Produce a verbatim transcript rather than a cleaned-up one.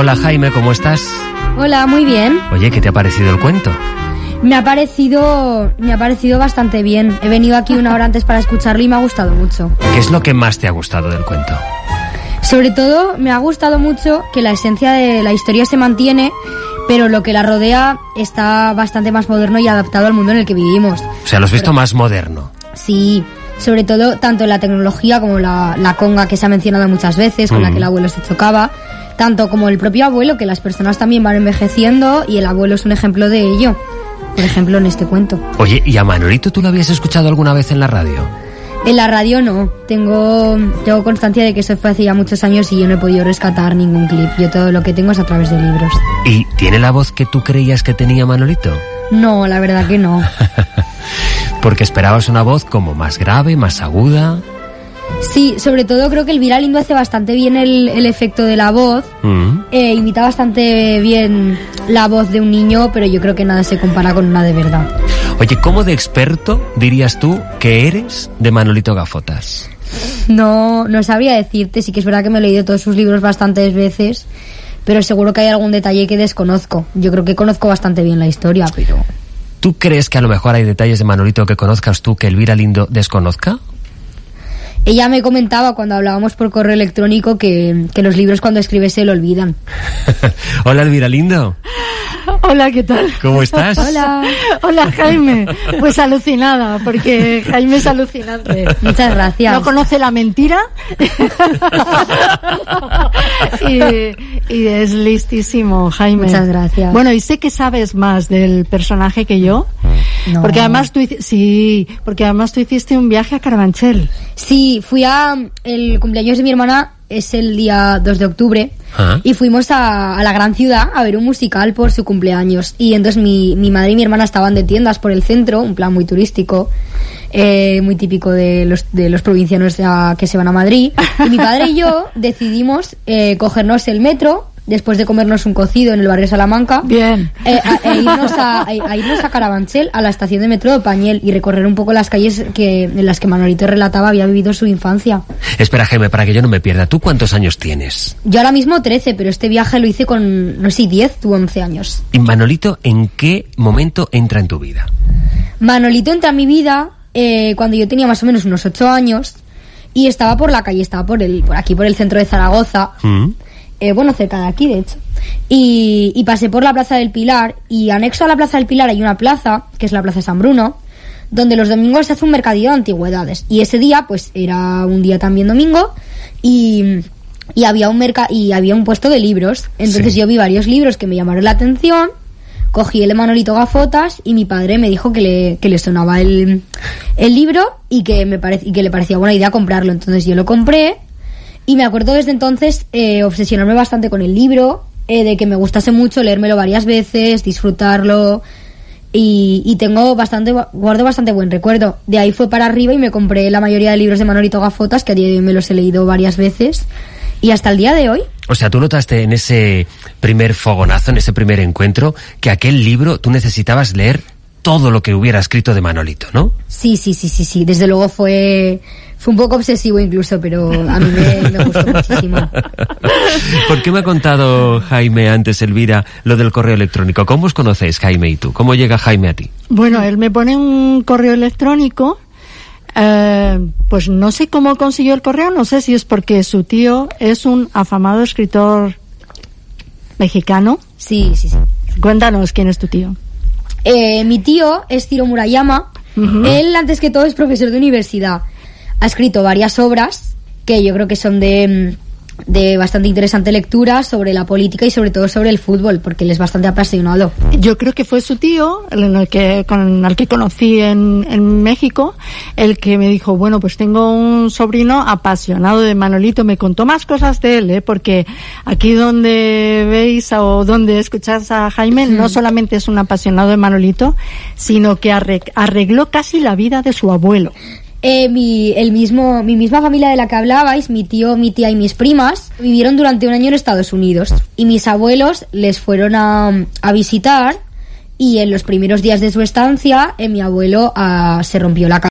Hola Jaime, ¿cómo estás? Hola, muy bien. Oye, ¿qué te ha parecido el cuento? Me ha parecido, me ha parecido bastante bien. He venido aquí una hora antes para escucharlo y me ha gustado mucho. ¿Qué es lo que más te ha gustado del cuento? Sobre todo, me ha gustado mucho que la esencia de la historia se mantiene, pero lo que la rodea está bastante más moderno y adaptado al mundo en el que vivimos. O sea, lo has visto pero, más moderno. Sí, sobre todo tanto en la tecnología como la, la conga que se ha mencionado muchas veces, con mm. la que el abuelo se chocaba, tanto como el propio abuelo, que las personas también van envejeciendo y el abuelo es un ejemplo de ello, por ejemplo en este cuento. Oye, ¿y a Manolito tú lo habías escuchado alguna vez en la radio? En la radio no, tengo, tengo constancia de que eso fue hace ya muchos años y yo no he podido rescatar ningún clip. Yo todo lo que tengo es a través de libros. ¿Y tiene la voz que tú creías que tenía Manolito? No, la verdad que no. Porque esperabas una voz como más grave, más aguda. Sí, sobre todo creo que Elvira Lindo hace bastante bien el, el efecto de la voz. Mm. Eh, imita bastante bien la voz de un niño, pero yo creo que nada se compara con una de verdad. Oye, ¿cómo de experto dirías tú que eres de Manolito Gafotas? No, no sabría decirte. Sí que es verdad que me he leído todos sus libros bastantes veces, pero seguro que hay algún detalle que desconozco. Yo creo que conozco bastante bien la historia, pero... ¿Tú crees que a lo mejor hay detalles de Manolito que conozcas tú que Elvira Lindo desconozca? Ella me comentaba cuando hablábamos por correo electrónico que, que los libros cuando escribes se lo olvidan. Hola, Elvira Lindo. Hola, ¿qué tal? ¿Cómo estás? Hola. Hola, Jaime. Pues alucinada, porque Jaime es alucinante. Muchas gracias. No conoce la mentira y, y es listísimo, Jaime. Muchas gracias. Bueno, y sé que sabes más del personaje que yo. No. Porque además tú sí, porque además tú hiciste un viaje a Carabanchel. Sí, fui a el cumpleaños de mi hermana. Es el día dos de octubre. ¿Ah? Y fuimos a, a la gran ciudad a ver un musical por su cumpleaños. Y entonces mi, mi madre y mi hermana estaban de tiendas por el centro, un plan muy turístico, eh, muy típico de los, de los provincianos a, que se van a Madrid. Y mi padre y yo decidimos eh, cogernos el metro, después de comernos un cocido en el barrio Salamanca. Bien. Eh, a, e irnos a, a, a irnos a Carabanchel, a la estación de metro de Pañel, y recorrer un poco las calles que, en las que Manolito relataba había vivido su infancia. Espera, Jaime, para que yo no me pierda, ¿tú cuántos años tienes? Yo ahora mismo trece, pero este viaje lo hice con, no sé, diez u once años. ¿Y Manolito en qué momento entra en tu vida? Manolito entra en mi vida eh, cuando yo tenía más o menos unos ocho años y estaba por la calle, estaba por el por aquí, por el centro de Zaragoza. ¿Mm? Eh, bueno, cerca de aquí, de hecho. Y, y pasé por la Plaza del Pilar, y anexo a la Plaza del Pilar hay una plaza, que es la Plaza San Bruno, donde los domingos se hace un mercadillo de antigüedades. Y ese día, pues, era un día también domingo, y, y había un merca y había un puesto de libros. Entonces sí. Yo vi varios libros que me llamaron la atención, cogí el de Manolito Gafotas, y mi padre me dijo que le, que le sonaba el, el libro, y que, me parec- y que le parecía buena idea comprarlo. Entonces yo lo compré, y me acuerdo desde entonces eh, obsesionarme bastante con el libro, eh, de que me gustase mucho leérmelo varias veces, disfrutarlo, y, y tengo bastante, guardo bastante buen recuerdo. De ahí fue para arriba y me compré la mayoría de libros de Manolito Gafotas, que a día de hoy me los he leído varias veces, y hasta el día de hoy. O sea, tú notaste en ese primer fogonazo, en ese primer encuentro, que aquel libro tú necesitabas leer todo lo que hubiera escrito de Manolito, ¿no? Sí, sí, sí, sí, sí. Desde luego fue... Fue un poco obsesivo incluso, pero a mí me, me gustó muchísimo. ¿Por qué me ha contado Jaime antes, Elvira, lo del correo electrónico? ¿Cómo os conocéis, Jaime y tú? ¿Cómo llega Jaime a ti? Bueno, él me pone un correo electrónico. Eh, pues no sé cómo consiguió el correo, no sé si es porque su tío es un afamado escritor mexicano. Sí, sí, sí. Cuéntanos, ¿quién es tu tío? Eh, mi tío es Ciro Murayama. Uh-huh. Él, antes que todo, es profesor de universidad. Ha escrito varias obras que yo creo que son de, de bastante interesante lectura sobre la política y sobre todo sobre el fútbol, porque él es bastante apasionado. Yo creo que fue su tío, el que, con el que conocí en, en México, el que me dijo, bueno, pues tengo un sobrino apasionado de Manolito. Me contó más cosas de él, ¿eh? Porque aquí donde veis o donde escucháis a Jaime, hmm. no solamente es un apasionado de Manolito, sino que arregló casi la vida de su abuelo. Eh, mi, el mismo, mi misma familia de la que hablabais, mi tío, mi tía y mis primas, vivieron durante un año en Estados Unidos. Y mis abuelos les fueron a, a visitar, y en los primeros días de su estancia, eh, mi abuelo uh, se rompió la cabeza.